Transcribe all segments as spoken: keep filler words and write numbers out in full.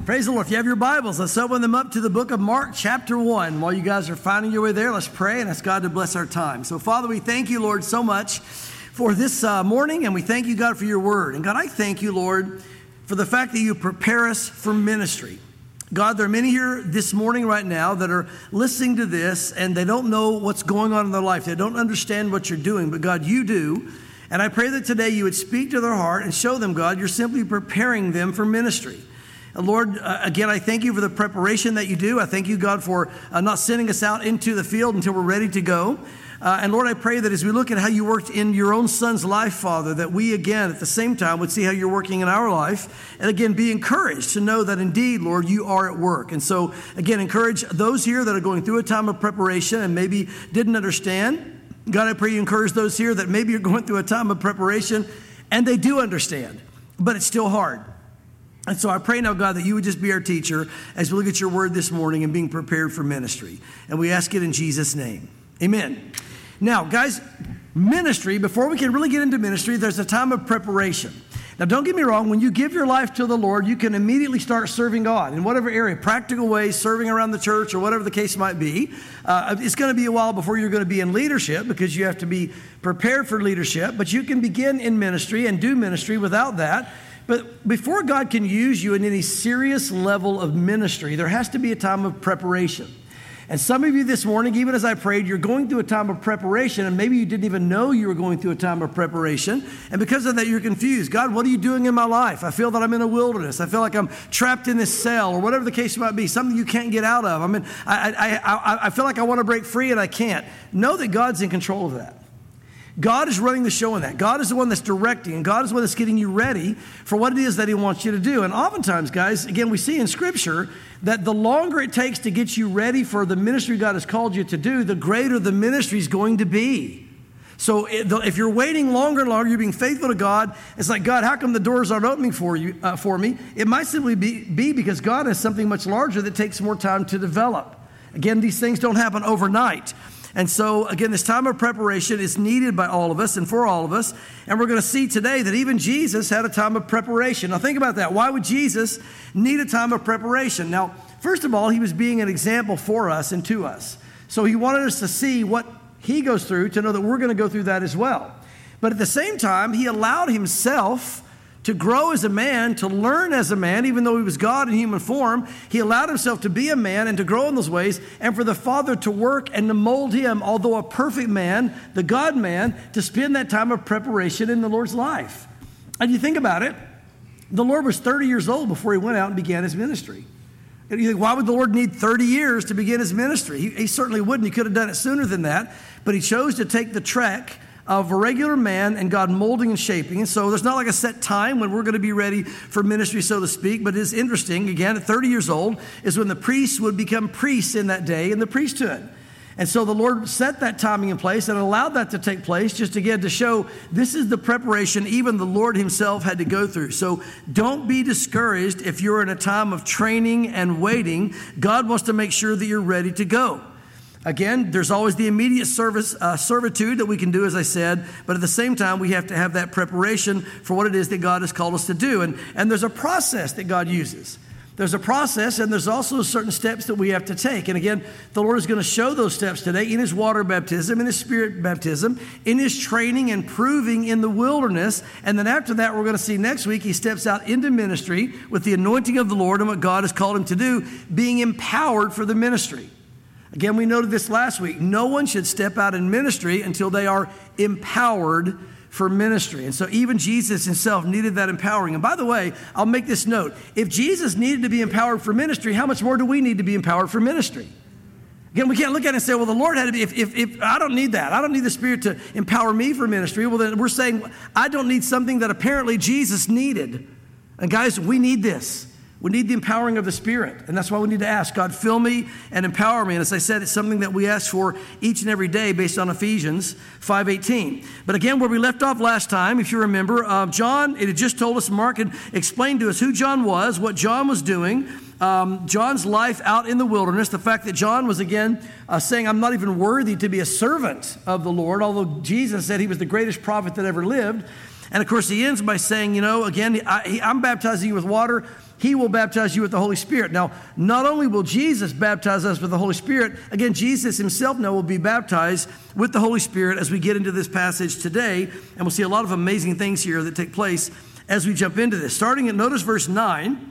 Praise the Lord. If you have your Bibles, let's open them up to the book of Mark, chapter one. While you guys are finding your way there, let's pray and ask God to bless our time. So, Father, we thank you, Lord, so much for this uh, morning, and we thank you, God, for your word. And, God, I thank you, Lord, for the fact that you prepare us for ministry. God, there are many here this morning right now that are listening to this, and they don't know what's going on in their life. They don't understand what you're doing, but, God, you do. And I pray that today you would speak to their heart and show them, God, you're simply preparing them for ministry. And Lord, uh, again, I thank you for the preparation that you do. I thank you, God, for uh, not sending us out into the field until we're ready to go. Uh, and Lord, I pray that as we look at how you worked in your own son's life, Father, that we again at the same time would see how you're working in our life. And again, be encouraged to know that indeed, Lord, you are at work. And so again, encourage those here that are going through a time of preparation and maybe didn't understand. God, I pray you encourage those here that maybe you're going through a time of preparation and they do understand, but it's still hard. And so I pray now, God, that you would just be our teacher as we look at your word this morning and being prepared for ministry. And we ask it in Jesus' name. Amen. Now, guys, ministry, before we can really get into ministry, there's a time of preparation. Now, don't get me wrong. When you give your life to the Lord, you can immediately start serving God in whatever area, practical ways, serving around the church or whatever the case might be. Uh, it's going to be a while before you're going to be in leadership because you have to be prepared for leadership. But you can begin in ministry and do ministry without that. But before God can use you in any serious level of ministry, there has to be a time of preparation. And some of you this morning, even as I prayed, you're going through a time of preparation, and maybe you didn't even know you were going through a time of preparation. And because of that, you're confused. God, what are you doing in my life? I feel that I'm in a wilderness. I feel like I'm trapped in this cell, or whatever the case might be, something you can't get out of. I mean, I, I, I, I feel like I want to break free, and I can't. Know that God's in control of that. God is running the show in that. God is the one that's directing, and God is the one that's getting you ready for what it is that he wants you to do. And oftentimes, guys, again, we see in Scripture that the longer it takes to get you ready for the ministry God has called you to do, the greater the ministry is going to be. So if you're waiting longer and longer, you're being faithful to God, it's like, God, how come the doors aren't opening for you, uh, for me? It might simply be, be because God has something much larger that takes more time to develop. Again, these things don't happen overnight. And so, again, this time of preparation is needed by all of us and for all of us. And we're going to see today that even Jesus had a time of preparation. Now, think about that. Why would Jesus need a time of preparation? Now, first of all, he was being an example for us and to us. So he wanted us to see what he goes through to know that we're going to go through that as well. But at the same time, he allowed himself to grow as a man, to learn as a man, even though he was God in human form. He allowed himself to be a man and to grow in those ways, and for the Father to work and to mold him, although a perfect man, the God-man, to spend that time of preparation in the Lord's life. And you think about it, the Lord was thirty years old before he went out and began his ministry. And you think, why would the Lord need thirty years to begin his ministry? He, he certainly wouldn't. He could have done it sooner than that, but he chose to take the trek of a regular man and God molding and shaping. And so there's not like a set time when we're going to be ready for ministry, so to speak. But it's interesting, again, at thirty years old is when the priests would become priests in that day in the priesthood. And so the Lord set that timing in place and allowed that to take place just again to show this is the preparation even the Lord himself had to go through. So don't be discouraged if you're in a time of training and waiting. God wants to make sure that you're ready to go. Again, there's always the immediate service, uh, servitude that we can do, as I said, but at the same time, we have to have that preparation for what it is that God has called us to do. And, and there's a process that God uses. There's a process, and there's also certain steps that we have to take. And again, the Lord is going to show those steps today in his water baptism, in his spirit baptism, in his training and proving in the wilderness. And then after that, we're going to see next week, he steps out into ministry with the anointing of the Lord and what God has called him to do, being empowered for the ministry. Again, we noted this last week. No one should step out in ministry until they are empowered for ministry. And so even Jesus himself needed that empowering. And by the way, I'll make this note. If Jesus needed to be empowered for ministry, how much more do we need to be empowered for ministry? Again, we can't look at it and say, well, the Lord had to be, if, if, if I don't need that. I don't need the Spirit to empower me for ministry. Well, then we're saying, I don't need something that apparently Jesus needed. And guys, we need this. We need the empowering of the Spirit. And that's why we need to ask, God, fill me and empower me. And as I said, it's something that we ask for each and every day based on Ephesians five eighteen. But again, where we left off last time, if you remember, uh, John, it had just told us, Mark had explained to us who John was, what John was doing, um, John's life out in the wilderness, the fact that John was, again, uh, saying, I'm not even worthy to be a servant of the Lord, although Jesus said he was the greatest prophet that ever lived. And of course, he ends by saying, you know, again, I, he, I'm baptizing you with water, he will baptize you with the Holy Spirit. Now, not only will Jesus baptize us with the Holy Spirit, again, Jesus himself now will be baptized with the Holy Spirit as we get into this passage today. And we'll see a lot of amazing things here that take place as we jump into this. Starting at, notice verse nine.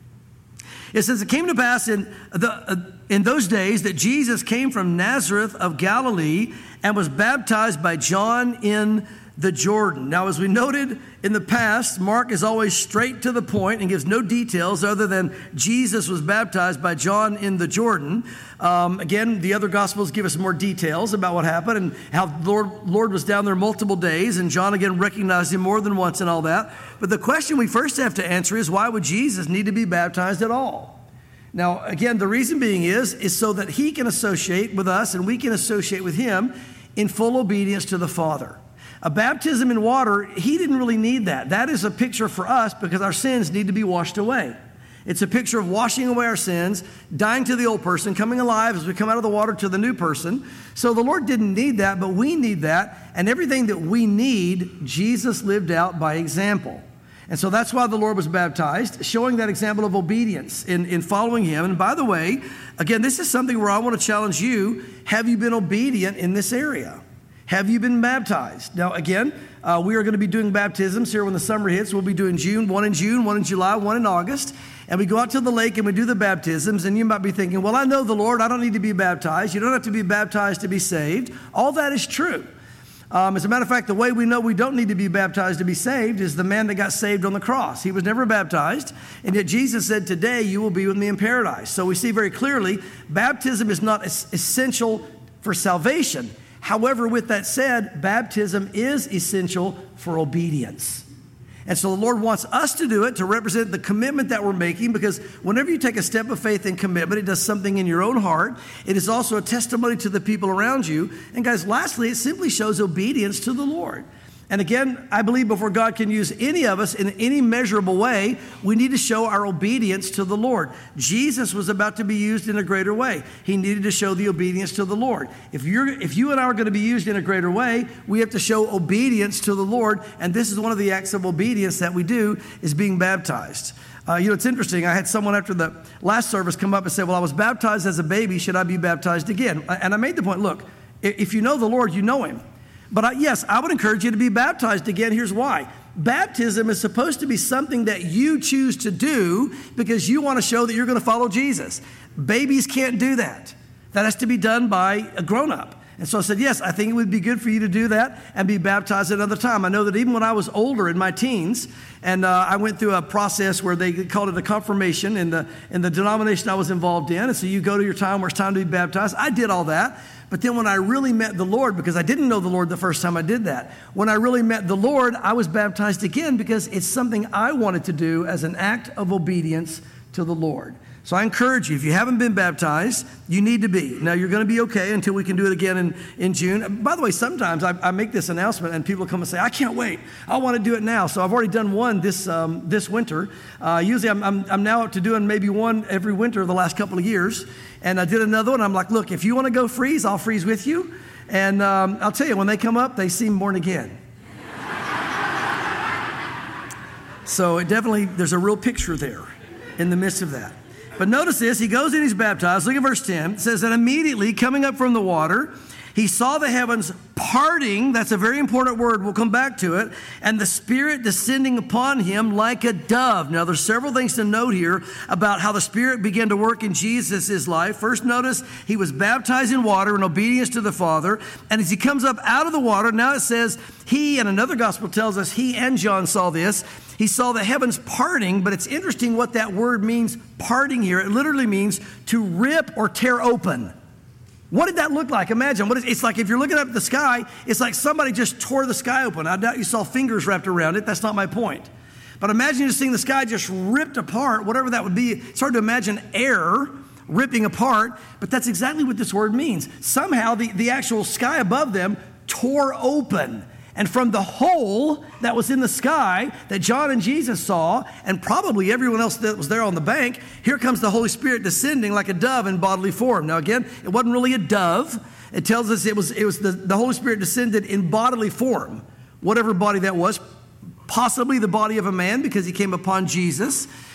It says, it came to pass in, the, uh, in those days that Jesus came from Nazareth of Galilee and was baptized by John in the Jordan. Now, as we noted in the past, Mark is always straight to the point and gives no details other than Jesus was baptized by John in the Jordan. Um, again, the other Gospels give us more details about what happened and how the Lord, Lord was down there multiple days, and John again recognized him more than once and all that. But the question we first have to answer is, why would Jesus need to be baptized at all? Now, again, the reason being is, is so that he can associate with us and we can associate with him in full obedience to the Father. A baptism in water, he didn't really need that. That is a picture for us because our sins need to be washed away. It's a picture of washing away our sins, dying to the old person, coming alive as we come out of the water to the new person. So the Lord didn't need that, but we need that. And everything that we need, Jesus lived out by example. And so that's why the Lord was baptized, showing that example of obedience in, in following him. And by the way, again, this is something where I want to challenge you. Have you been obedient in this area? Have you been baptized? Now, again, uh, we are going to be doing baptisms here when the summer hits. We'll be doing June, one in June, one in July, one in August. And we go out to the lake and we do the baptisms. And you might be thinking, well, I know the Lord. I don't need to be baptized. You don't have to be baptized to be saved. All that is true. Um, as a matter of fact, the way we know we don't need to be baptized to be saved is the man that got saved on the cross. He was never baptized, and yet Jesus said, today you will be with me in paradise. So we see very clearly, baptism is not es- essential for salvation. However, with that said, baptism is essential for obedience. And so the Lord wants us to do it to represent the commitment that we're making, because whenever you take a step of faith and commitment, it does something in your own heart. It is also a testimony to the people around you. And guys, lastly, it simply shows obedience to the Lord. And again, I believe before God can use any of us in any measurable way, we need to show our obedience to the Lord. Jesus was about to be used in a greater way. He needed to show the obedience to the Lord. If you're, if you and I are going to be used in a greater way, we have to show obedience to the Lord. And this is one of the acts of obedience that we do, is being baptized. Uh, you know, it's interesting. I had someone after the last service come up and say, well, I was baptized as a baby. Should I be baptized again? And I made the point, look, if you know the Lord, you know him. But I, yes, I would encourage you to be baptized again. Here's why. Baptism is supposed to be something that you choose to do because you want to show that you're going to follow Jesus. Babies can't do that. That has to be done by a grown-up. And so I said, yes, I think it would be good for you to do that and be baptized another time. I know that even when I was older in my teens, and uh, I went through a process where they called it a confirmation in the, in the denomination I was involved in. And so you go to your time where it's time to be baptized. I did all that. But then when I really met the Lord, because I didn't know the Lord the first time I did that, when I really met the Lord, I was baptized again because it's something I wanted to do as an act of obedience to the Lord. So I encourage you, if you haven't been baptized, you need to be. Now, you're going to be okay until we can do it again in, in June. By the way, sometimes I, I make this announcement and people come and say, I can't wait. I want to do it now. So I've already done one this um, this winter. Uh, usually I'm, I'm, I'm now up to doing maybe one every winter the last couple of years. And I did another one. I'm like, look, if you want to go freeze, I'll freeze with you. And um, I'll tell you, when they come up, they seem born again. So it definitely, there's a real picture there in the midst of that. But notice this, he goes and he's baptized. Look at verse ten. It says that immediately coming up from the water, he saw the heavens parting. That's a very important word. We'll come back to it. And the Spirit descending upon him like a dove. Now, there's several things to note here about how the Spirit began to work in Jesus' life. First, notice he was baptized in water in obedience to the Father. And as he comes up out of the water, now it says he, and another gospel tells us he and John saw this. He saw the heavens parting, but it's interesting what that word means, parting here. It literally means to rip or tear open. What did that look like? Imagine. What is, it's like if you're looking up at the sky, it's like somebody just tore the sky open. I doubt you saw fingers wrapped around it. That's not my point. But imagine just seeing the sky just ripped apart, whatever that would be. It's hard to imagine air ripping apart, but that's exactly what this word means. Somehow the, the actual sky above them tore open. And from the hole that was in the sky that John and Jesus saw, and probably everyone else that was there on the bank, here comes the Holy Spirit descending like a dove in bodily form. Now again, it wasn't really a dove. It tells us it was, it was the, the Holy Spirit descended in bodily form, whatever body that was, possibly the body of a man because he came upon Jesus.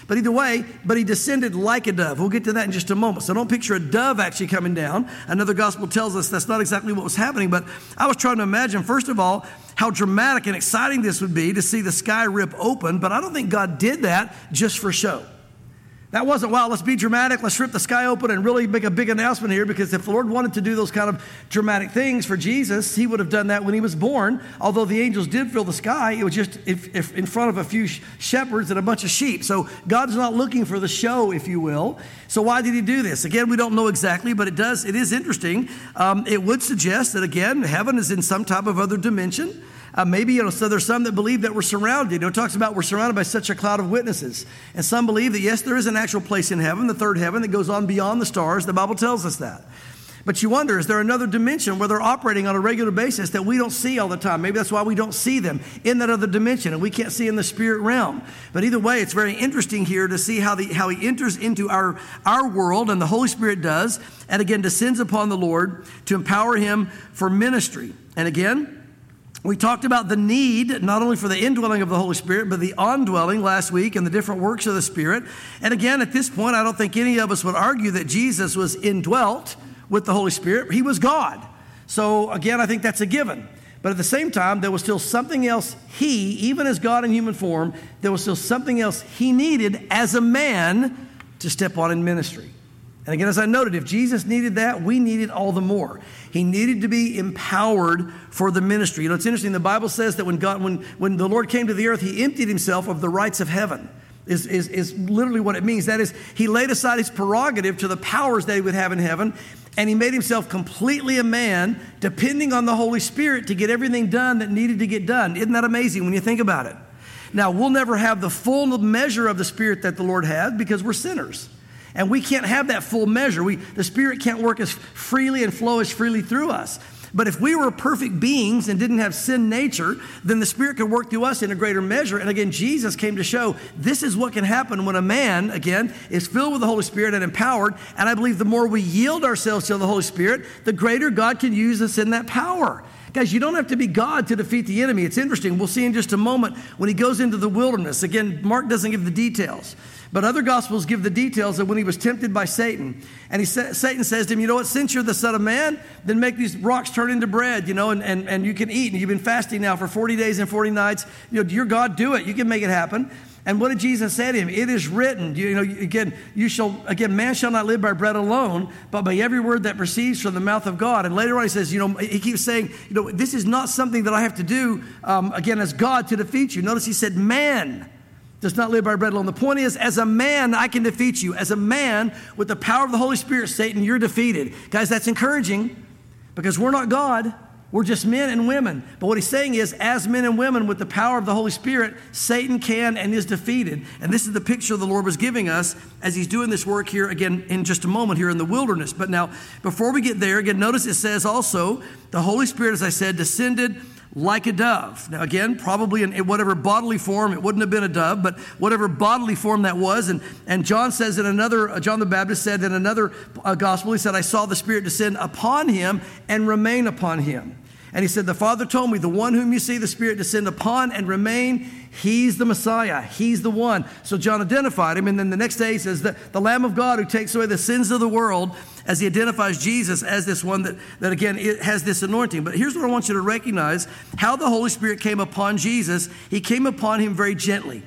But either way, but he descended like a dove. We'll get to that in just a moment. So don't picture a dove actually coming down. Another gospel tells us that's not exactly what was happening. But I was trying to imagine, first of all, how dramatic and exciting this would be to see the sky rip open. But I don't think God did that just for show. That wasn't, wow, let's be dramatic, let's rip the sky open and really make a big announcement here, because if the Lord wanted to do those kind of dramatic things for Jesus, he would have done that when he was born. Although the angels did fill the sky, it was just if, if in front of a few shepherds and a bunch of sheep. So God's not looking for the show, if you will. So why did he do this? Again, we don't know exactly, but it does, it is interesting. Um, it would suggest that, again, heaven is in some type of other dimension. Uh, maybe, you know, so there's some that believe that we're surrounded. You know, it talks about we're surrounded by such a cloud of witnesses. And some believe that, yes, there is an actual place in heaven, the third heaven, that goes on beyond the stars. The Bible tells us that. But you wonder, is there another dimension where they're operating on a regular basis that we don't see all the time? Maybe that's why we don't see them in that other dimension, and we can't see in the spirit realm. But either way, it's very interesting here to see how, the, how he enters into our, our world, and the Holy Spirit does, and again, descends upon the Lord to empower him for ministry. And again, we talked about the need, not only for the indwelling of the Holy Spirit, but the ondwelling last week and the different works of the Spirit. And again, at this point, I don't think any of us would argue that Jesus was indwelt with the Holy Spirit. He was God. So again, I think that's a given. But at the same time, there was still something else he, even as God in human form, there was still something else he needed as a man to step on in ministry. And again, as I noted, if Jesus needed that, we need it all the more. He needed to be empowered for the ministry. You know, it's interesting. The Bible says that when God, when, when the Lord came to the earth, he emptied himself of the rights of heaven, is, is, is literally what it means. That is, he laid aside his prerogative to the powers that he would have in heaven, and he made himself completely a man, depending on the Holy Spirit to get everything done that needed to get done. Isn't that amazing when you think about it? Now, we'll never have the full measure of the Spirit that the Lord has because we're sinners. And we can't have that full measure. We, the Spirit can't work as freely and flow as freely through us. But if we were perfect beings and didn't have sin nature, then the Spirit could work through us in a greater measure. And again, Jesus came to show this is what can happen when a man, again, is filled with the Holy Spirit and empowered. And I believe the more we yield ourselves to the Holy Spirit, the greater God can use us in that power. Guys, you don't have to be God to defeat the enemy. It's interesting. We'll see in just a moment when he goes into the wilderness. Again, Mark doesn't give the details. But other gospels give the details of when he was tempted by Satan. And he sa- Satan says to him, you know what, since you're the Son of Man, then make these rocks turn into bread, you know, and, and, and you can eat. And you've been fasting now for forty days and forty nights. You know, your God, do it. You can make it happen. And what did Jesus say to him? It is written, you know, again, you shall, again, man shall not live by bread alone, but by every word that proceeds from the mouth of God. And later on he says, you know, he keeps saying, you know, this is not something that I have to do, um, again, as God to defeat you. Notice he said, man does not live by bread alone. The point is, as a man, I can defeat you. As a man, with the power of the Holy Spirit, Satan, you're defeated. Guys, that's encouraging because we're not God. We're just men and women. But what he's saying is, as men and women with the power of the Holy Spirit, Satan can and is defeated. And this is the picture the Lord was giving us as he's doing this work here, again, in just a moment here in the wilderness. But now, before we get there, again, notice it says also, the Holy Spirit, as I said, descended like a dove. Now again, probably in whatever bodily form, it wouldn't have been a dove, but whatever bodily form that was. And, and John says in another, uh, John the Baptist said in another uh, gospel, he said, I saw the Spirit descend upon him and remain upon him. And he said, the Father told me, the one whom you see the Spirit descend upon and remain, he's the Messiah. He's the one. So John identified him. And then the next day he says, the, the Lamb of God who takes away the sins of the world, as he identifies Jesus as this one that, that again, it has this anointing. But here's what I want you to recognize, how the Holy Spirit came upon Jesus. He came upon him very gently,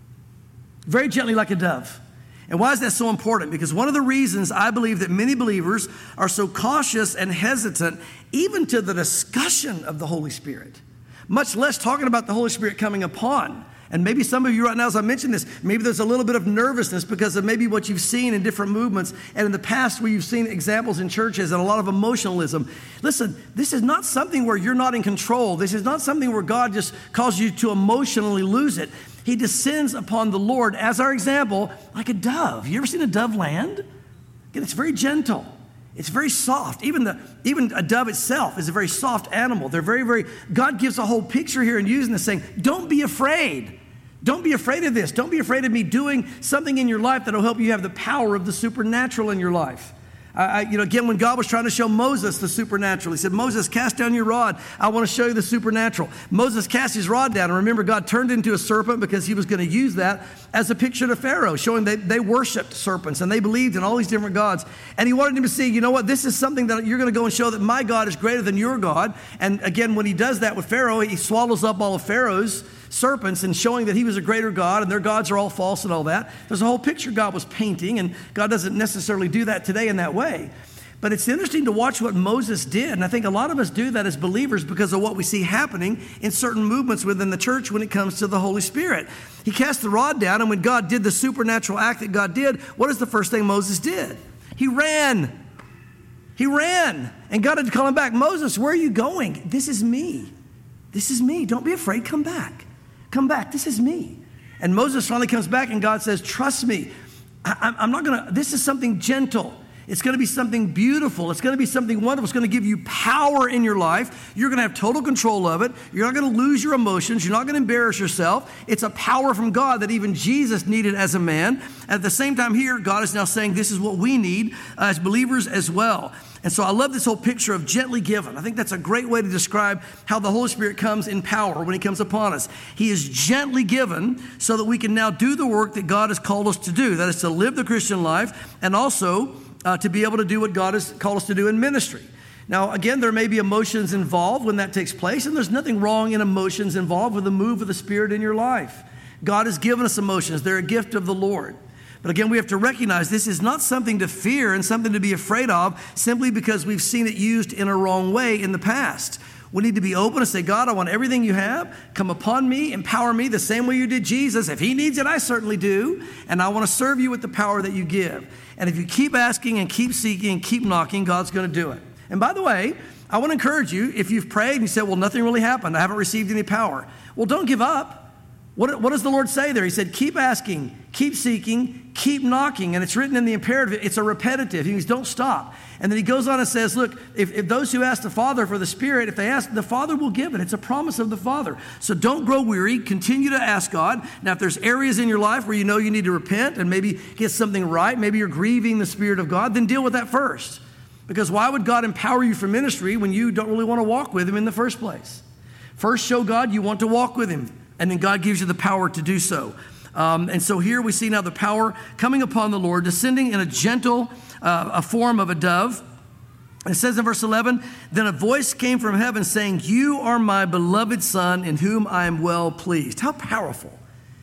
very gently like a dove. And why is that so important? Because one of the reasons I believe that many believers are so cautious and hesitant, even to the discussion of the Holy Spirit, much less talking about the Holy Spirit coming upon. And maybe some of you right now, as I mentioned this, maybe there's a little bit of nervousness because of maybe what you've seen in different movements and in the past where you've seen examples in churches and a lot of emotionalism. Listen, this is not something where you're not in control. This is not something where God just calls you to emotionally lose it. He descends upon the Lord as our example like a dove. You ever seen a dove land? Again, it's very gentle. It's very soft. Even the even a dove itself is a very soft animal. They're very, very, God gives a whole picture here and using this saying, don't be afraid. Don't be afraid of this. Don't be afraid of me doing something in your life that will help you have the power of the supernatural in your life. I I, I, you know, again, when God was trying to show Moses the supernatural, he said, Moses, cast down your rod. I want to show you the supernatural. Moses cast his rod down, and remember, God turned into a serpent because he was going to use that as a picture to Pharaoh, showing that they worshiped serpents and they believed in all these different gods. And he wanted him to see, you know what, this is something that you're going to go and show that my God is greater than your God. And again, when he does that with Pharaoh, he swallows up all of Pharaoh's serpents and showing that he was a greater God and their gods are all false and all that. There's a whole picture God was painting, and God doesn't necessarily do that today in that way. But it's interesting to watch what Moses did, and I think a lot of us do that as believers because of what we see happening in certain movements within the church when it comes to the Holy Spirit. He cast the rod down, and when God did the supernatural act that God did, what is the first thing Moses did? He ran. He ran, and God had to call him back. Moses, where are you going? This is me. This is me. Don't be afraid. Come back. Come back. This is me. And Moses finally comes back and God says, trust me. I, I'm not going to, this is something gentle. It's going to be something beautiful. It's going to be something wonderful. It's going to give you power in your life. You're going to have total control of it. You're not going to lose your emotions. You're not going to embarrass yourself. It's a power from God that even Jesus needed as a man. At the same time here, God is now saying this is what we need as believers as well. And so I love this whole picture of gently given. I think that's a great way to describe how the Holy Spirit comes in power when he comes upon us. He is gently given so that we can now do the work that God has called us to do. That is to live the Christian life and also uh, to be able to do what God has called us to do in ministry. Now, again, there may be emotions involved when that takes place, and there's nothing wrong in emotions involved with the move of the Spirit in your life. God has given us emotions. They're a gift of the Lord. But again, we have to recognize this is not something to fear and something to be afraid of simply because we've seen it used in a wrong way in the past. We need to be open and say, God, I want everything you have. Come upon me, empower me the same way you did Jesus. If he needs it, I certainly do. And I want to serve you with the power that you give. And if you keep asking and keep seeking and keep knocking, God's going to do it. And by the way, I want to encourage you, if you've prayed and you said, well, nothing really happened. I haven't received any power. Well, don't give up. What, what does the Lord say there? He said, keep asking, keep seeking, keep knocking. And it's written in the imperative. It's a repetitive. He means don't stop. And then he goes on and says, look, if, if those who ask the Father for the Spirit, if they ask, the Father will give it. It's a promise of the Father. So don't grow weary. Continue to ask God. Now, if there's areas in your life where you know you need to repent and maybe get something right, maybe you're grieving the Spirit of God, then deal with that first. Because why would God empower you for ministry when you don't really want to walk with him in the first place? First, show God you want to walk with him. And then God gives you the power to do so. Um, and so here we see now the power coming upon the Lord, descending in a gentle uh, a form of a dove. It says in verse eleven, then a voice came from heaven saying, you are my beloved Son in whom I am well pleased. How powerful.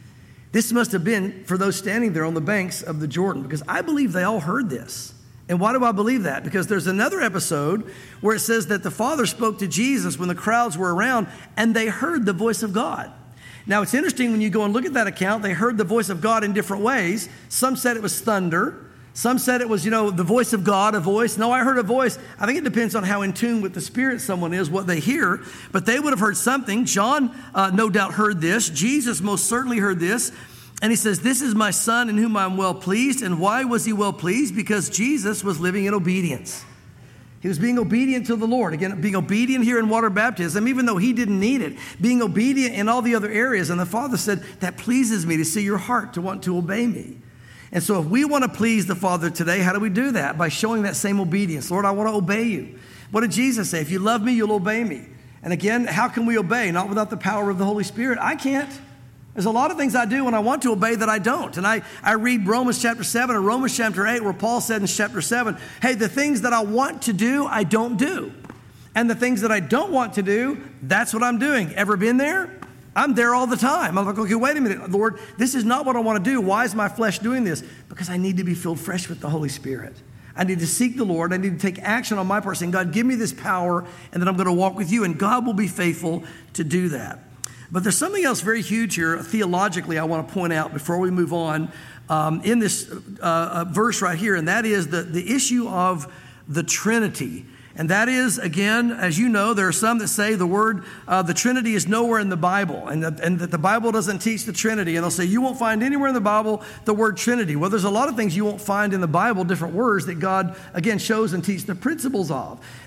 This must have been for those standing there on the banks of the Jordan, because I believe they all heard this. And why do I believe that? Because there's another episode where it says that the Father spoke to Jesus when the crowds were around and they heard the voice of God. Now, it's interesting when you go and look at that account, they heard the voice of God in different ways. Some said it was thunder. Some said it was, you know, the voice of God, a voice. No, I heard a voice. I think it depends on how in tune with the Spirit someone is, what they hear. But they would have heard something. John, uh, no doubt, heard this. Jesus most certainly heard this. And he says, this is my Son in whom I'm well pleased. And why was he well pleased? Because Jesus was living in obedience. He was being obedient to the Lord. Again, being obedient here in water baptism, even though he didn't need it. Being obedient in all the other areas. And the Father said, that pleases me to see your heart to want to obey me. And so if we want to please the Father today, how do we do that? By showing that same obedience. Lord, I want to obey you. What did Jesus say? If you love me, you'll obey me. And again, how can we obey? Not without the power of the Holy Spirit. I can't. There's a lot of things I do when I want to obey that I don't. And I, I read Romans chapter seven and Romans chapter eight, where Paul said in chapter seven, hey, the things that I want to do, I don't do. And the things that I don't want to do, that's what I'm doing. Ever been there? I'm there all the time. I'm like, okay, wait a minute, Lord, this is not what I want to do. Why is my flesh doing this? Because I need to be filled fresh with the Holy Spirit. I need to seek the Lord. I need to take action on my part, saying, God, give me this power, and then I'm going to walk with you, and God will be faithful to do that. But there's something else very huge here, theologically, I want to point out before we move on um, in this uh, verse right here, and that is the, the issue of the Trinity. And that is, again, as you know, there are some that say the word, uh, the Trinity is nowhere in the Bible, and that, and that the Bible doesn't teach the Trinity. And they'll say, you won't find anywhere in the Bible the word Trinity. Well, there's a lot of things you won't find in the Bible, different words that God, again, shows and teaches the principles of.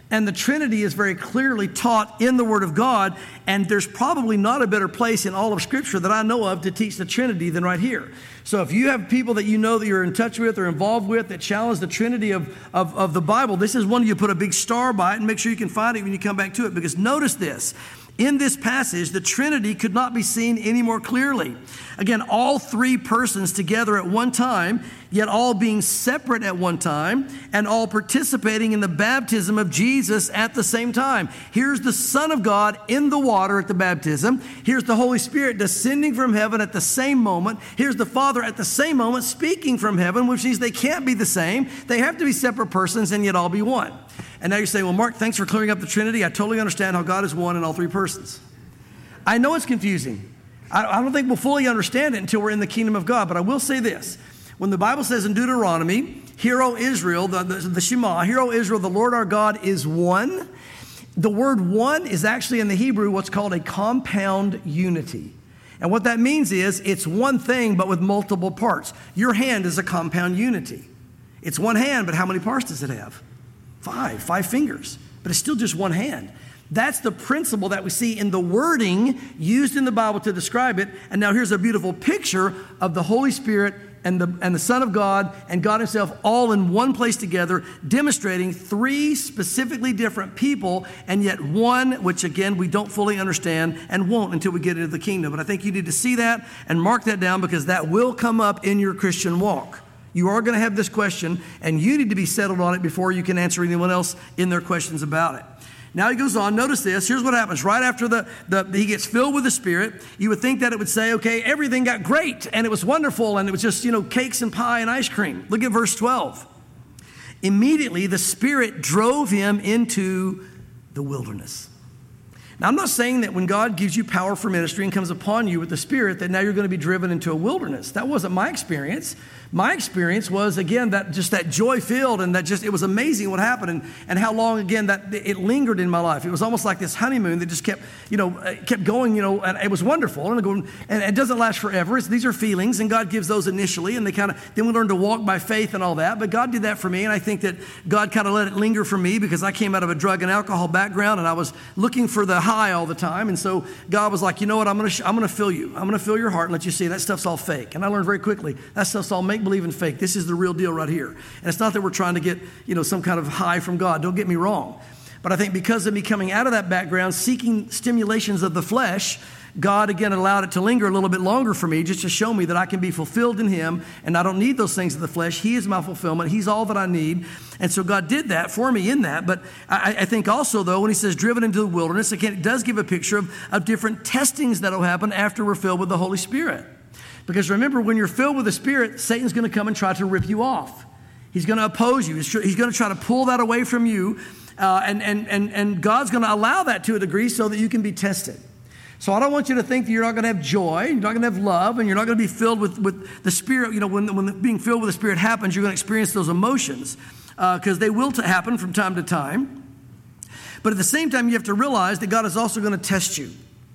And the Trinity is very clearly taught in the Word of God, and there's probably not a better place in all of Scripture that I know of to teach the Trinity than right here. So if you have people that you know that you're in touch with or involved with that challenge the Trinity of, of, of the Bible, this is one you put a big star by it and make sure you can find it when you come back to it. Because notice this. In this passage, the Trinity could not be seen any more clearly. Again, all three persons together at one time, yet all being separate at one time, and all participating in the baptism of Jesus at the same time. Here's the Son of God in the water at the baptism. Here's the Holy Spirit descending from heaven at the same moment. Here's the Father at the same moment speaking from heaven, which means they can't be the same. They have to be separate persons and yet all be one. And now you're saying, well, Mark, thanks for clearing up the Trinity. I totally understand how God is one in all three persons. I know it's confusing. I, I don't think we'll fully understand it until we're in the kingdom of God. But I will say this. When the Bible says in Deuteronomy, Hear, O Israel, the, the, the Shema, Hear, O Israel, the Lord our God is one. The word one is actually in the Hebrew what's called a compound unity. And what that means is it's one thing but with multiple parts. Your hand is a compound unity. It's one hand, but how many parts does it have? Five, five fingers, but it's still just one hand. That's the principle that we see in the wording used in the Bible to describe it. And now here's a beautiful picture of the Holy Spirit and the, and the Son of God and God himself all in one place together, demonstrating three specifically different people and yet one, which again, we don't fully understand and won't until we get into the kingdom. But I think you need to see that and mark that down because that will come up in your Christian walk. You are going to have this question, and you need to be settled on it before you can answer anyone else in their questions about it. Now he goes on. Notice this. Here's what happens. Right after the, the he gets filled with the Spirit, you would think that it would say, okay, everything got great, and it was wonderful, and it was just, you know, cakes and pie and ice cream. Look at verse twelve. Immediately the Spirit drove him into the wilderness. Now, I'm not saying that when God gives you power for ministry and comes upon you with the Spirit that now you're going to be driven into a wilderness. That wasn't my experience. My experience was, again, that just that joy-filled and that just, it was amazing what happened and, and how long, again, that it lingered in my life. It was almost like this honeymoon that just kept, you know, kept going, you know, and it was wonderful. And, going, and it doesn't last forever. It's, these are feelings, and God gives those initially, and they kind of, then we learn to walk by faith and all that. But God did that for me, and I think that God kind of let it linger for me because I came out of a drug and alcohol background, and I was looking for the high all the time. And so God was like, you know what, I'm going to sh- I'm going to fill you. I'm going to fill your heart and let you see that stuff's all fake. And I learned very quickly, that stuff's all make believe and fake. This is the real deal right here. And it's not that we're trying to get, you know, some kind of high from God. Don't get me wrong. But I think because of me coming out of that background, seeking stimulations of the flesh, God again allowed it to linger a little bit longer for me just to show me that I can be fulfilled in him and I don't need those things of the flesh. He is my fulfillment. He's all that I need. And so God did that for me in that. But I, I think also, though, when he says driven into the wilderness, again, it does give a picture of, of different testings that will happen after we're filled with the Holy Spirit. Because remember, when you're filled with the Spirit, Satan's going to come and try to rip you off. He's going to oppose you. He's, he's going to try to pull that away from you. Uh, and, and, and, and God's going to allow that to a degree so that you can be tested. So I don't want you to think that you're not going to have joy, you're not going to have love, and you're not going to be filled with, with the Spirit. You know, when, when the, being filled with the Spirit happens, you're going to experience those emotions because uh, they will t- happen from time to time. But at the same time, you have to realize that God is also going to test you.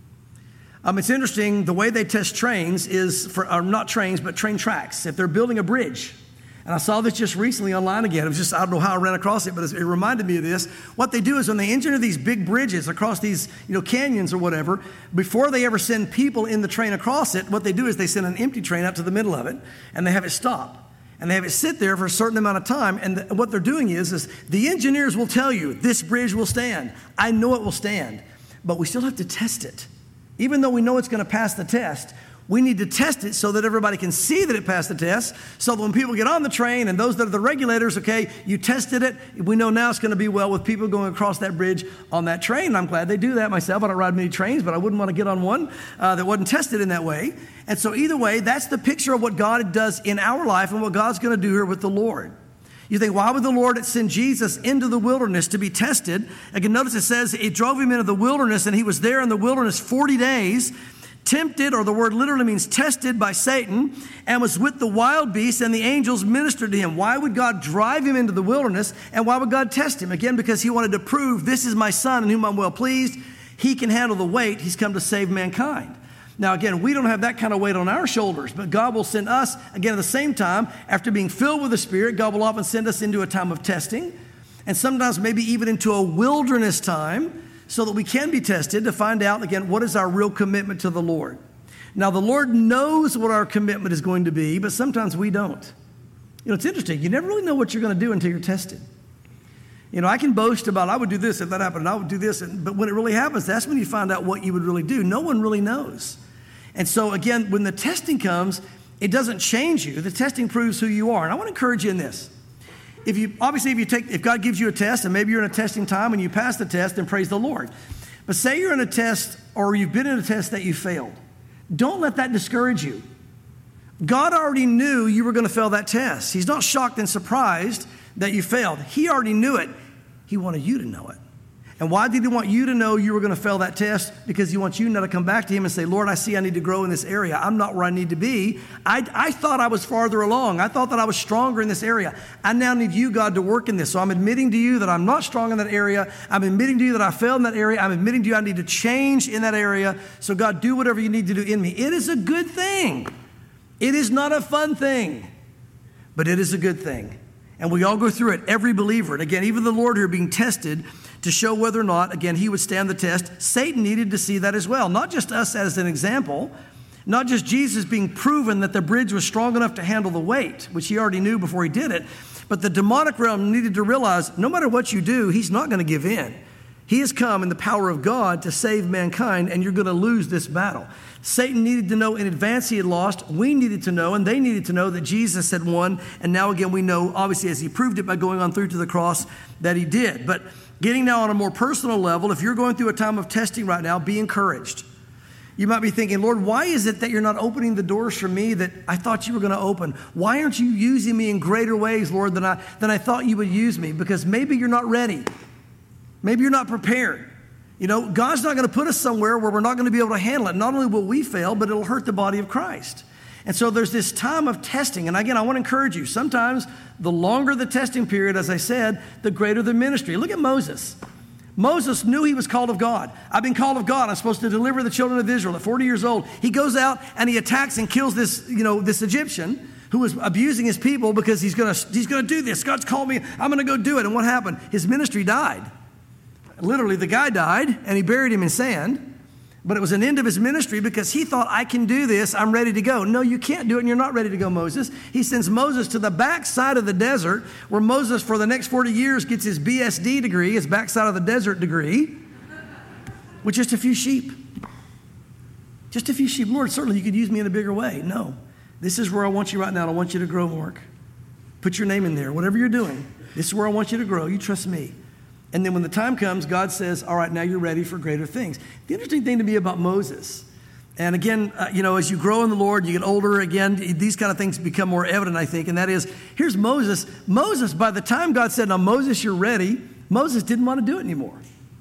Um, it's interesting, the way they test trains is, for or not trains, but train tracks. If they're building a bridge, and I saw this just recently online again. It was just, I don't know how I ran across it, but it reminded me of this. What they do is when they engineer these big bridges across these, you know, canyons or whatever, before they ever send people in the train across it, what they do is they send an empty train out to the middle of it, and they have it stop. And they have it sit there for a certain amount of time. And the, what they're doing is, is the engineers will tell you, this bridge will stand. I know it will stand. But we still have to test it. Even though we know it's going to pass the test, we need to test it so that everybody can see that it passed the test, so that when people get on the train and those that are the regulators, okay, you tested it, we know now it's going to be well with people going across that bridge on that train. And I'm glad they do that myself. I don't ride many trains, but I wouldn't want to get on one uh, that wasn't tested in that way. And so either way, that's the picture of what God does in our life and what God's going to do here with the Lord. You think, why would the Lord send Jesus into the wilderness to be tested? Again, notice it says it drove him into the wilderness, and he was there in the wilderness forty days, tempted, or the word literally means tested by Satan, and was with the wild beasts, and the angels ministered to him. Why would God drive him into the wilderness, and why would God test him? Again, because he wanted to prove, this is my son in whom I'm well pleased. He can handle the weight. He's come to save mankind. Now, again, we don't have that kind of weight on our shoulders, but God will send us, again, at the same time, after being filled with the Spirit, God will often send us into a time of testing. and sometimes maybe even into a wilderness time so that we can be tested to find out, again, what is our real commitment to the Lord. Now, the Lord knows what our commitment is going to be, but sometimes we don't. You know, it's interesting. You never really know what you're going to do until you're tested. You know, I can boast about, I would do this if that happened, and I would do this, and, but when it really happens, that's when you find out what you would really do. No one really knows. And so, again, when the testing comes, it doesn't change you. The testing proves who you are. And I want to encourage you in this. If you, obviously, if you take, if God gives you a test, and maybe you're in a testing time and you pass the test, then praise the Lord. But say you're in a test, or you've been in a test that you failed. Don't let that discourage you. God already knew you were going to fail that test. He's not shocked and surprised that you failed. He already knew it. He wanted you to know it. And why did he want you to know you were going to fail that test? Because he wants you now to come back to him and say, Lord, I see I need to grow in this area. I'm not where I need to be. I, I thought I was farther along. I thought that I was stronger in this area. I now need you, God, to work in this. So I'm admitting to you that I'm not strong in that area. I'm admitting to you that I failed in that area. I'm admitting to you I need to change in that area. So God, do whatever you need to do in me. It is a good thing. It is not a fun thing, but it is a good thing. And we all go through it, every believer. And again, even the Lord here being tested to show whether or not, again, he would stand the test. Satan needed to see that as well. Not just us as an example, not just Jesus being proven that the bridge was strong enough to handle the weight, which he already knew before he did it, but the demonic realm needed to realize no matter what you do, he's not going to give in. He has come in the power of God to save mankind, and you're going to lose this battle. Satan needed to know in advance he had lost. We needed to know, and they needed to know that Jesus had won. And now again, we know, obviously, as he proved it by going on through to the cross, that he did. But getting now on a more personal level, if you're going through a time of testing right now, be encouraged. You might be thinking, Lord, why is it that you're not opening the doors for me that I thought you were going to open? Why aren't you using me in greater ways, Lord, than I, than I thought you would use me? Because maybe you're not ready. Maybe you're not prepared. You know, God's not going to put us somewhere where we're not going to be able to handle it. Not only will we fail, but it'll hurt the body of Christ. And so there's this time of testing. And again, I want to encourage you. Sometimes the longer the testing period, as I said, the greater the ministry. Look at Moses. Moses knew he was called of God. I've been called of God. I'm supposed to deliver the children of Israel at forty years old. He goes out and he attacks and kills this, you know, this Egyptian who was abusing his people because he's going to, he's going to do this. God's called me. I'm going to go do it. And what happened? His ministry died. Literally, the guy died, and he buried him in sand, but it was an end of his ministry because he thought, I can do this, I'm ready to go. No, you can't do it, and you're not ready to go, Moses. He sends Moses to the backside of the desert, where Moses, for the next forty years, gets his B S D degree, his backside of the desert degree, with just a few sheep. Just a few sheep. Lord, certainly you could use me in a bigger way. No, this is where I want you right now, and I want you to grow, Mark. Put your name in there, whatever you're doing. This is where I want you to grow. You trust me. And then when the time comes, God says, all right, now you're ready for greater things. The interesting thing to me about Moses, and again, uh, you know, as you grow in the Lord, you get older, again, these kind of things become more evident, I think, and that is, here's Moses. Moses, by the time God said, now, Moses, you're ready, Moses didn't want to do it anymore.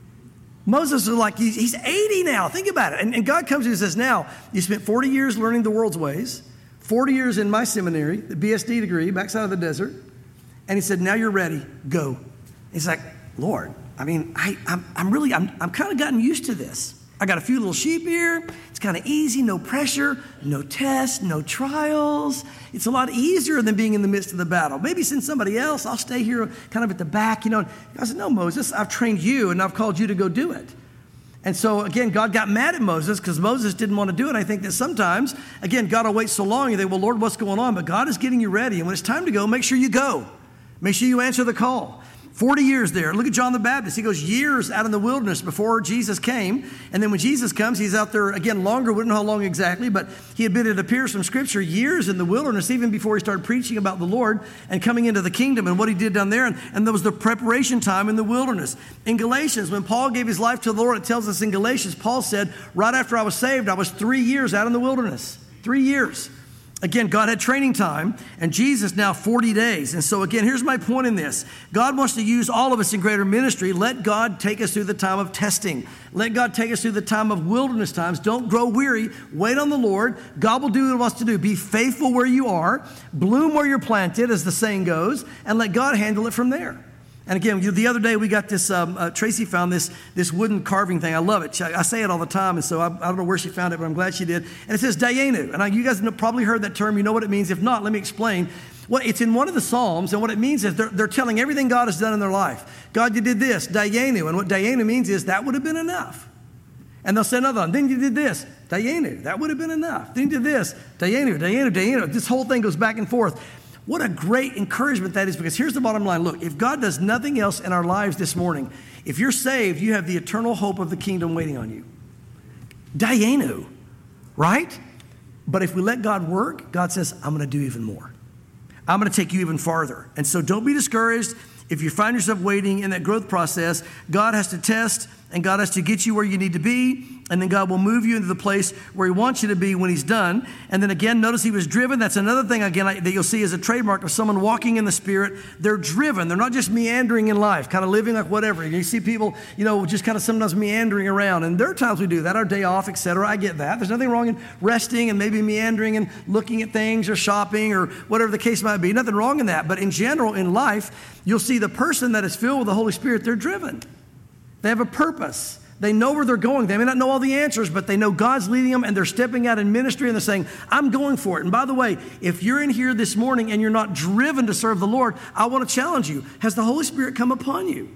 Moses was like, he's, he's eighty now. Think about it. And, and God comes to him and says, now, you spent forty years learning the world's ways, forty years in my seminary, the B S D degree, backside of the desert, and he said, now you're ready, go. He's like, Lord, I mean, I, I'm, I'm really, I'm, I'm kind of gotten used to this. I got a few little sheep here. It's kind of easy, no pressure, no tests, no trials. It's a lot easier than being in the midst of the battle. Maybe send somebody else. I'll stay here kind of at the back, you know. I said, no, Moses, I've trained you and I've called you to go do it. And so, again, God got mad at Moses because Moses didn't want to do it. I think that sometimes, again, God will wait so long. You think, well, Lord, what's going on? But God is getting you ready. And when it's time to go, make sure you go. Make sure you answer the call. forty years there. Look at John the Baptist. He goes years out in the wilderness before Jesus came. And then when Jesus comes, he's out there, again, longer. We don't know how long exactly, but he had been, it appears from Scripture, years in the wilderness, even before he started preaching about the Lord and coming into the kingdom and what he did down there. And, and there was the preparation time in the wilderness. In Galatians, when Paul gave his life to the Lord, it tells us in Galatians, Paul said, right after I was saved, I was three years out in the wilderness. Three years. Again, God had training time, and Jesus now forty days. And so again, here's my point in this. God wants to use all of us in greater ministry. Let God take us through the time of testing. Let God take us through the time of wilderness times. Don't grow weary. Wait on the Lord. God will do what he wants to do. Be faithful where you are. Bloom where you're planted, as the saying goes, and let God handle it from there. And again, the other day we got this, um, uh, Tracy found this this wooden carving thing. I love it. I say it all the time, and so I, I don't know where she found it, but I'm glad she did. And it says Dayenu. And I, you guys have probably heard that term. You know what it means. If not, let me explain. Well, it's in one of the Psalms, and what it means is they're, they're telling everything God has done in their life. God, you did this, Dayenu. And what Dayenu means is that would have been enough. And they'll say another one. Then you did this, Dayenu. That would have been enough. Then you did this, Dayenu, Dayenu, Dayenu. This whole thing goes back and forth. What a great encouragement that is, because here's the bottom line. Look, if God does nothing else in our lives this morning, if you're saved, you have the eternal hope of the kingdom waiting on you. Dayenu, right? But if we let God work, God says, I'm going to do even more. I'm going to take you even farther. And so don't be discouraged. If you find yourself waiting in that growth process, God has to test and God has to get you where you need to be. And then God will move you into the place where he wants you to be when he's done. And then again, notice he was driven. That's another thing, again, that you'll see as a trademark of someone walking in the Spirit. They're driven. They're not just meandering in life, kind of living like whatever. You see people, you know, just kind of sometimes meandering around. And there are times we do that, our day off, et cetera. I get that. There's nothing wrong in resting and maybe meandering and looking at things or shopping or whatever the case might be. Nothing wrong in that. But in general, in life, you'll see the person that is filled with the Holy Spirit, they're driven. They have a purpose. They know where they're going. They may not know all the answers, but they know God's leading them and they're stepping out in ministry and they're saying, I'm going for it. And by the way, if you're in here this morning and you're not driven to serve the Lord, I want to challenge you. Has the Holy Spirit come upon you?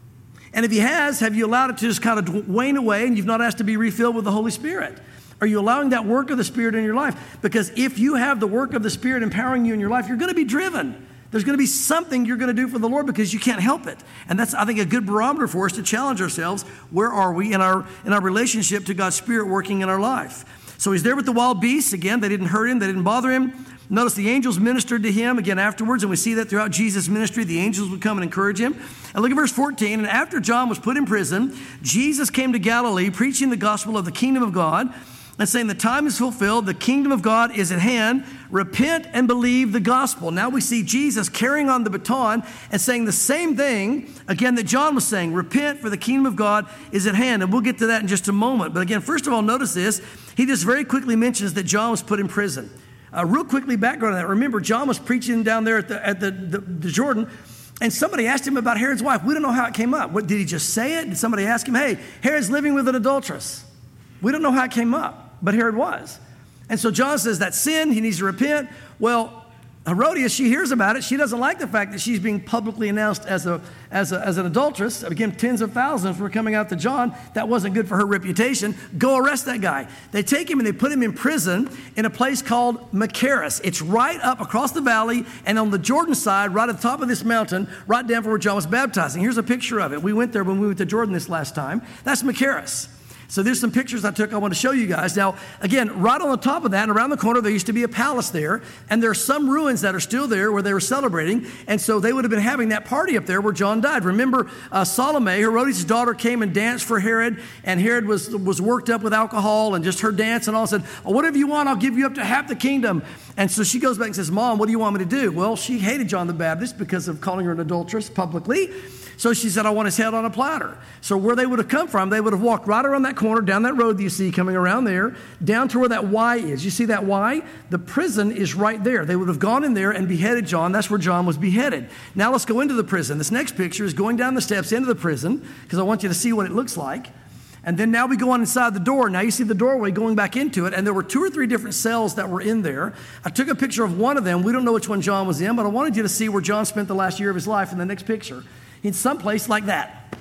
And if he has, have you allowed it to just kind of wane away and you've not asked to be refilled with the Holy Spirit? Are you allowing that work of the Spirit in your life? Because if you have the work of the Spirit empowering you in your life, you're going to be driven. There's going to be something you're going to do for the Lord because you can't help it. And that's, I think, a good barometer for us to challenge ourselves. Where are we in our in our relationship to God's Spirit working in our life? So he's there with the wild beasts. Again, they didn't hurt him. They didn't bother him. Notice the angels ministered to him again afterwards. And we see that throughout Jesus' ministry. The angels would come and encourage him. And look at verse fourteen. And after John was put in prison, Jesus came to Galilee preaching the gospel of the kingdom of God and saying the time is fulfilled, the kingdom of God is at hand, repent and believe the gospel. Now we see Jesus carrying on the baton and saying the same thing, again, that John was saying, repent for the kingdom of God is at hand. And we'll get to that in just a moment. But again, first of all, notice this. He just very quickly mentions that John was put in prison. Uh, real quickly, background on that. Remember, John was preaching down there at the, at the, the, the Jordan, and somebody asked him about Herod's wife. We don't know how it came up. What, did he just say it? Did somebody ask him, hey, Herod's living with an adulteress? We don't know how it came up. But Herod was. And so John says that's sin. He needs to repent. Well, Herodias, she hears about it. She doesn't like the fact that she's being publicly announced as a as a, as an adulteress. Again, tens of thousands were coming out to John. That wasn't good for her reputation. Go arrest that guy. They take him and they put him in prison in a place called Machaerus. It's right up across the valley and on the Jordan side, right at the top of this mountain, right down from where John was baptizing. Here's a picture of it. We went there when we went to Jordan this last time. That's Machaerus. So there's some pictures I took I want to show you guys. Now, again, right on the top of that and around the corner, there used to be a palace there. And there are some ruins that are still there where they were celebrating. And so they would have been having that party up there where John died. Remember, uh, Salome, Herodias' daughter, came and danced for Herod. And Herod was, was worked up with alcohol and just her dance and all said, oh, whatever you want, I'll give you up to half the kingdom. And so she goes back and says, Mom, what do you want me to do? Well, she hated John the Baptist because of calling her an adulteress publicly. So she said, I want his head on a platter. So where they would have come from, they would have walked right around that corner, down that road that you see coming around there, down to where that Y is. You see that Y? The prison is right there. They would have gone in there and beheaded John. That's where John was beheaded. Now let's go into the prison. This next picture is going down the steps into the prison because I want you to see what it looks like. And then now we go on inside the door. Now you see the doorway going back into it. And there were two or three different cells that were in there. I took a picture of one of them. We don't know which one John was in, but I wanted you to see where John spent the last year of his life in the next picture. In some place like that.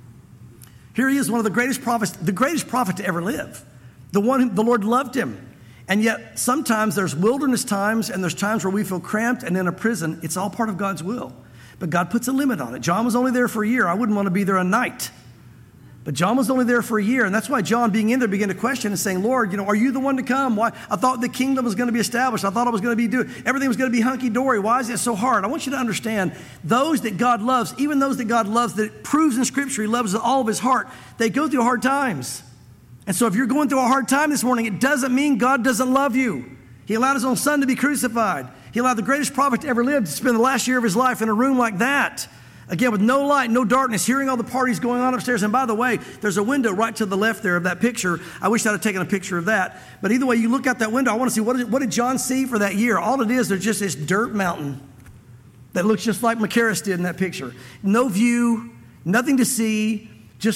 Here he is, one of the greatest prophets, the greatest prophet to ever live. The one who the Lord loved him. And yet sometimes there's wilderness times and there's times where we feel cramped and in a prison. It's all part of God's will. But God puts a limit on it. John was only there for a year. I wouldn't want to be there a night. But John was only there for a year. And that's why John, being in there, began to question and saying, Lord, you know, are you the one to come? Why? I thought the kingdom was going to be established. I thought I was going to be doing, everything was going to be hunky-dory. Why is it so hard? I want you to understand, those that God loves, even those that God loves, that it proves in Scripture He loves with all of His heart, they go through hard times. And so if you're going through a hard time this morning, it doesn't mean God doesn't love you. He allowed His own Son to be crucified. He allowed the greatest prophet to ever live to spend the last year of his life in a room like that. Again, with no light, no darkness, hearing all the parties going on upstairs. And by the way, there's a window right to the left there of that picture. I wish I'd have taken a picture of that. But either way, you look out that window, I want to see, what did, what did John see for that year? All it is, there's just this dirt mountain that looks just like Machaerus did in that picture. No view, nothing to see, just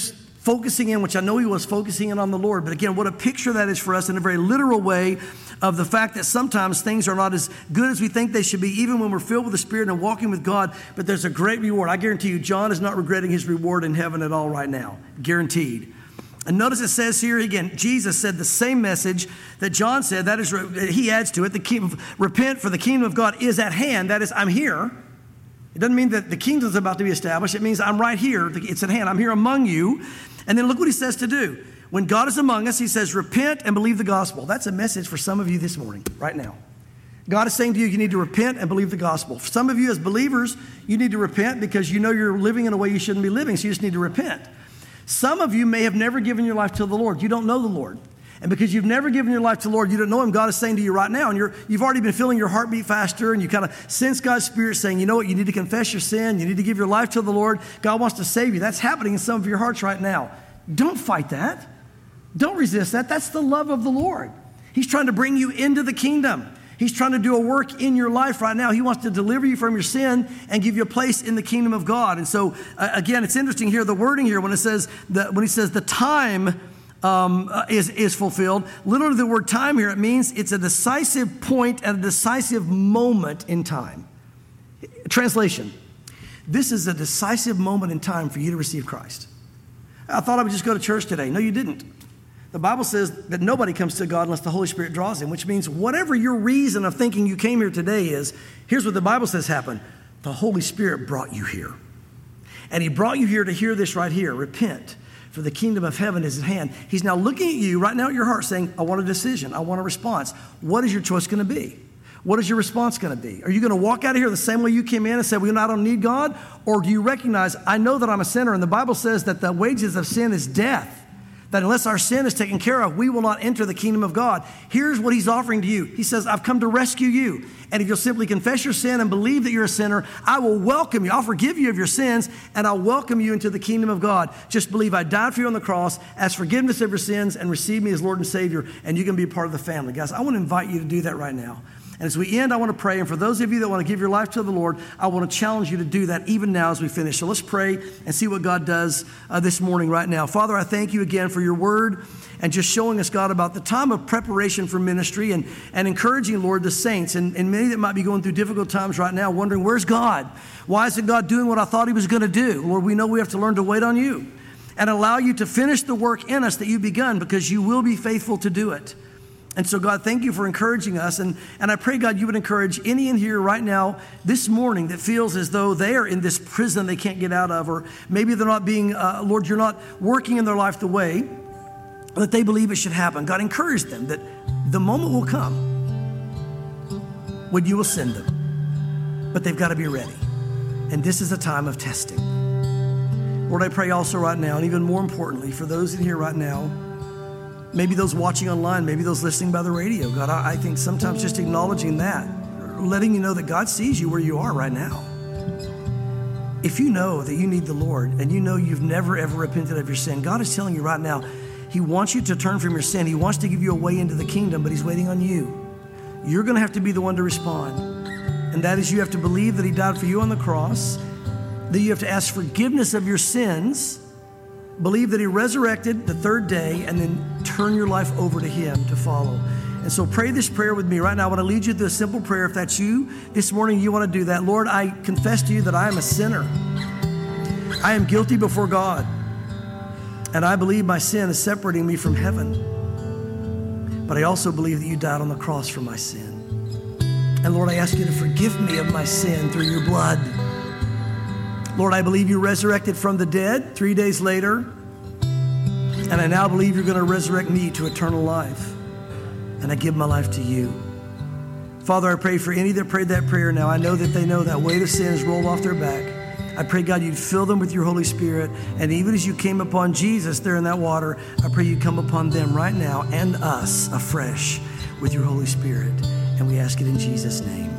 focusing in, which I know he was focusing in on the Lord. But again, what a picture that is for us in a very literal way of the fact that sometimes things are not as good as we think they should be, even when we're filled with the Spirit and walking with God. But there's a great reward. I guarantee you, John is not regretting his reward in heaven at all right now. Guaranteed. And notice it says here again, Jesus said the same message that John said. That is, he adds to it, the kingdom, repent, for the kingdom of God is at hand. That is, I'm here. It doesn't mean that the kingdom is about to be established. It means I'm right here. It's at hand. I'm here among you. And then look what he says to do. When God is among us, he says, repent and believe the gospel. That's a message for some of you this morning, right now. God is saying to you, you need to repent and believe the gospel. For some of you as believers, you need to repent because you know you're living in a way you shouldn't be living, so you just need to repent. Some of you may have never given your life to the Lord. You don't know the Lord. And because you've never given your life to the Lord, you don't know him, God is saying to you right now, and you're, you've already been feeling your heartbeat faster, and you kind of sense God's Spirit saying, you know what, you need to confess your sin, you need to give your life to the Lord. God wants to save you. That's happening in some of your hearts right now. Don't fight that. Don't resist that. That's the love of the Lord. He's trying to bring you into the kingdom. He's trying to do a work in your life right now. He wants to deliver you from your sin and give you a place in the kingdom of God. And so, uh, again, it's interesting here, the wording here, when it says that, when he says the time um, uh, is, is fulfilled, literally the word time here, it means it's a decisive point at a decisive moment in time. Translation, this is a decisive moment in time for you to receive Christ. I thought I would just go to church today. No, you didn't. The Bible says that nobody comes to God unless the Holy Spirit draws him, which means whatever your reason of thinking you came here today is, here's what the Bible says happened. The Holy Spirit brought you here. And he brought you here to hear this right here. Repent, for the kingdom of heaven is at hand. He's now looking at you right now at your heart saying, I want a decision. I want a response. What is your choice going to be? What is your response going to be? Are you going to walk out of here the same way you came in and say, well, I don't need God? Or do you recognize, I know that I'm a sinner, and the Bible says that the wages of sin is death. That unless our sin is taken care of, we will not enter the kingdom of God. Here's what he's offering to you. He says, I've come to rescue you. And if you'll simply confess your sin and believe that you're a sinner, I will welcome you. I'll forgive you of your sins, and I'll welcome you into the kingdom of God. Just believe I died for you on the cross, ask forgiveness of your sins, and receive me as Lord and Savior, and you can be a part of the family. Guys, I want to invite you to do that right now. And as we end, I want to pray. And for those of you that want to give your life to the Lord, I want to challenge you to do that even now as we finish. So let's pray and see what God does uh, this morning right now. Father, I thank you again for your word and just showing us, God, about the time of preparation for ministry and, and encouraging, Lord, the saints and, and many that might be going through difficult times right now, wondering, where's God? Why isn't God doing what I thought he was going to do? Lord, we know we have to learn to wait on you and allow you to finish the work in us that you've begun, because you will be faithful to do it. And so, God, thank you for encouraging us. And, and I pray, God, you would encourage any in here right now this morning that feels as though they are in this prison they can't get out of, or maybe they're not being, uh, Lord, you're not working in their life the way that they believe it should happen. God, encourage them that the moment will come when you will send them, but they've got to be ready. And this is a time of testing. Lord, I pray also right now, and even more importantly, for those in here right now, maybe those watching online, maybe those listening by the radio. God, I, I think sometimes just acknowledging that, letting you know that God sees you where you are right now. If you know that you need the Lord and you know you've never, ever repented of your sin, God is telling you right now, he wants you to turn from your sin. He wants to give you a way into the kingdom, but he's waiting on you. You're going to have to be the one to respond. And that is, you have to believe that he died for you on the cross, that you have to ask forgiveness of your sins, believe that he resurrected the third day, and then turn your life over to him to follow. And so pray this prayer with me right now. I want to lead you through a simple prayer. If that's you this morning, you want to do that. Lord, I confess to you that I am a sinner. I am guilty before God. And I believe my sin is separating me from heaven. But I also believe that you died on the cross for my sin. And Lord, I ask you to forgive me of my sin through your blood. Lord, I believe you resurrected from the dead three days later. And I now believe you're going to resurrect me to eternal life. And I give my life to you. Father, I pray for any that prayed that prayer now. I know that they know that weight of sin is rolled off their back. I pray, God, you'd fill them with your Holy Spirit. And even as you came upon Jesus there in that water, I pray you come upon them right now and us afresh with your Holy Spirit. And we ask it in Jesus' name.